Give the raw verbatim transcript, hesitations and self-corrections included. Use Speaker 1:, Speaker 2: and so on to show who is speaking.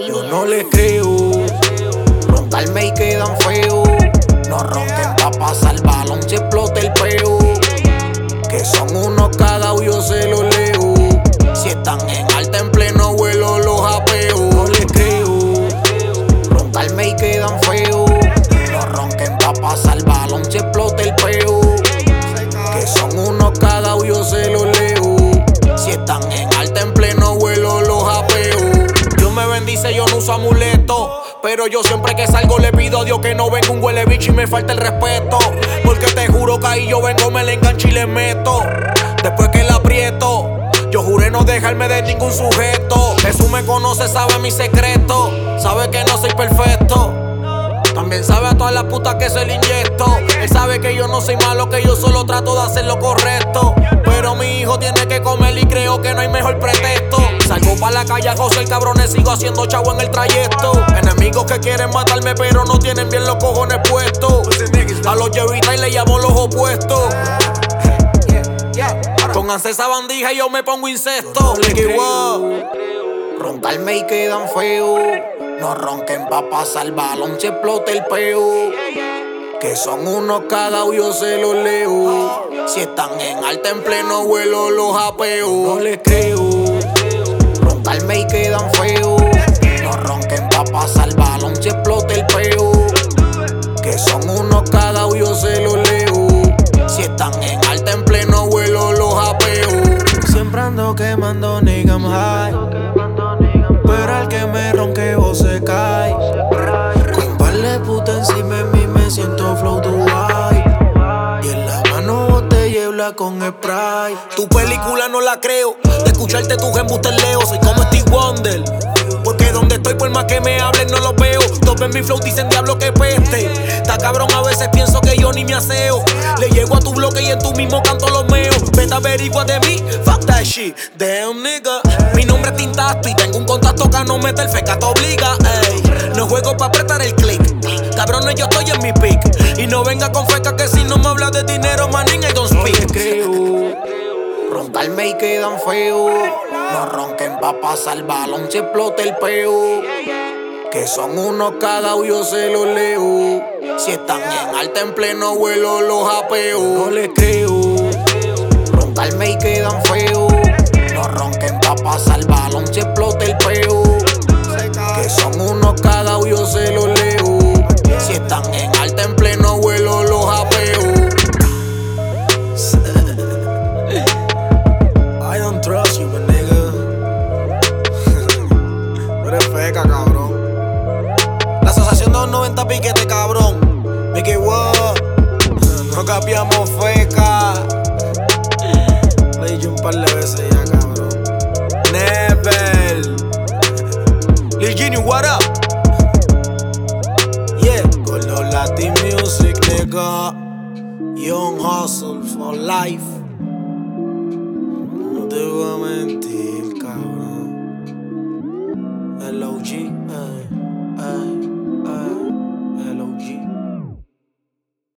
Speaker 1: Yo no le creo, roncarme y quedan feos. No ronquen pa' pasar balón, se explota el peo. Que son unos cagados, yo se los leo. Si están en alta en pleno vuelo, los apeo. No le creo, roncarme y quedan feos. No ronquen pa' pasar balón, se explota el peo. Que son unos cagados, yo se los leo. Si están en alta en pleno vuelo, los apeo. Dios me bendice, yo no uso amuleto, pero yo siempre que salgo le pido a Dios que no venga un huele bicho y me falte el respeto. Porque te juro que ahí yo vengo, me le engancho y le meto. Después que la aprieto, yo juré no dejarme de ningún sujeto. Jesús me conoce, sabe mi secreto, sabe que no soy perfecto. También sabe a todas las putas que se le inyecto. Él sabe que yo no soy malo, que yo solo trato de hacer lo correcto. Pero mi hijo tiene que comer y creo que no hay mejor pretexto. Salgo pa' la calle a joser cabrones, sigo haciendo chavo en el trayecto. Enemigos que quieren matarme pero no tienen bien los cojones puestos. A los Jevita y le llamo los opuestos. Pónganse esa bandija y yo me pongo incesto. Roncarme y quedan feos. No ronquen pa' pasar balón, se explota el peo. Que son unos cagados, yo se los leo. Si están en alta en pleno vuelo, los apeo. No les creo, roncarme y quedan feos. No ronquen pa' pasar balón, se explota el peo. Que son unos cagados, yo se los leo. Si están en alta en pleno vuelo, los apeo.
Speaker 2: Siempre ando quemando, nigga, I'm high. Pero al que me ronqueo se cae. Con par de puta encima de mí me siento flow Dubai. Y en la mano botella y habla con spray.
Speaker 3: Tu película no la creo, de escucharte tus embustes leo. Soy como Steve Wonder, porque donde estoy por más que me hablen no los veo. Todos ven mi flow, dicen diablo que peste. Está cabrón, a veces pienso que yo ni me aseo. Le llego a tu bloque y en tu mismo canto los meos. Vete averigua de mí, fuck that shit, damn nigga. Mi nombre es Tintasto y tengo un contacto que no mete el fecato obliga, ey. No juego pa' apretar el click, cabrones yo estoy en mi pick. Y no venga con feca que si no me habla de dinero, manín, I don't speak.
Speaker 1: No les creo, roncarme y quedan feos. No ronquen pa' pasar balón, se explota el peo. Que son unos cagados, yo se los leo. Si están en alta en pleno vuelo, los apeo. No les creo, roncarme y quedan feos. No ronquen pa' pasar balón, se explota el peo. Que son unos cagados, yo se los leo. Si están en alta en pleno vuelo, los apeo.
Speaker 2: I don't trust you, my nigga. Tú eres feca, cabrón.
Speaker 3: La asociación de los noventa piquete, cabrón. Mickey What?
Speaker 2: No capiamos feca. Lo he dicho un par de veces ya, cabrón.
Speaker 3: Never. Lil Genie, what up?
Speaker 2: Yeah, con los Latin music, nigga. Young hustle for life. No te voy a mentir.